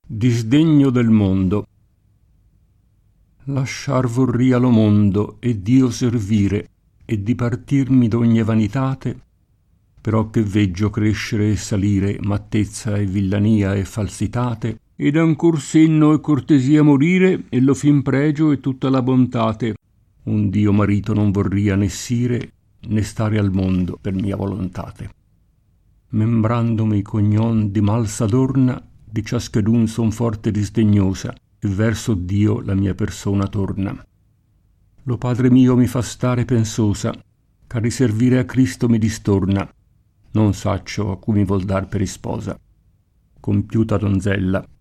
Disdegno del mondo. Lasciar vorria lo mondo e Dio servire e dipartirmi d'ogni vanitate, però che veggio crescere e salire mattezza e villania e falsitate, ed ancor senno e cortesia morire e lo fin pregio e tutta la bontate. Un Dio marito non vorria né sire né stare al mondo per mia volontate. Membrandomi cognon di mal s'adorna, di ciaschedun son forte disdegnosa, e verso Dio la mia persona torna. Lo Padre mio mi fa stare pensosa, ch'a riservire a Cristo mi distorna, non saccio a cui mi vol dar per isposa. Compiuta donzella,